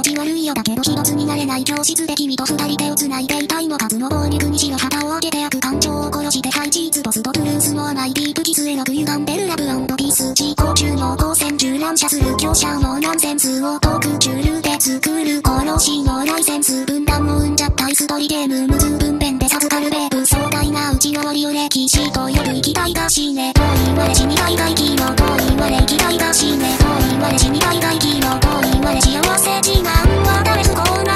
持ち悪いよだけど一つになれない教室で君と二人手を繋いでいたいの数の暴力に白旗を上げて悪感情を殺してハイチーズボスとトゥルースも甘いディープキスへの歪んでるラブ&ピース地行中の光線銃乱射する強者のナンセンスをトークチュールで作る殺しのライセンス分断も生んじゃったイス取りゲーム無数分娩で授かるベーブ壮大な内回りを歴史と呼ぶ生きがいが死ねと言われ死にがいが生きろと言われ生きがいが死ねと言われ死にがいが生きろと言われ幸せ自慢は誰不幸な